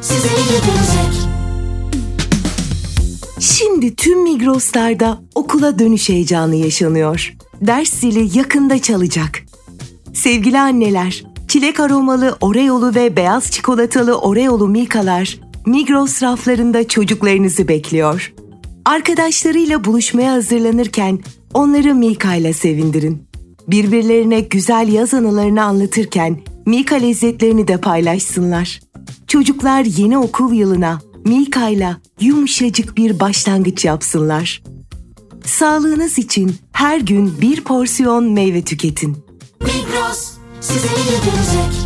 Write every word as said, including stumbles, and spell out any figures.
size iyi gelecek. Şimdi tüm Migros'larda okula dönüş heyecanı yaşanıyor. Ders zili yakında çalacak. Sevgili anneler, çilek aromalı Oreo'lu ve beyaz çikolatalı Oreo'lu Milka'lar Migros raflarında çocuklarınızı bekliyor. Arkadaşlarıyla buluşmaya hazırlanırken onları Milka'yla sevindirin. Birbirlerine güzel yaz anılarını anlatırken Milka lezzetlerini de paylaşsınlar. Çocuklar yeni okul yılına Milka'yla yumuşacık bir başlangıç yapsınlar. Sağlığınız için her gün bir porsiyon meyve tüketin. Migros size iyi gelecek.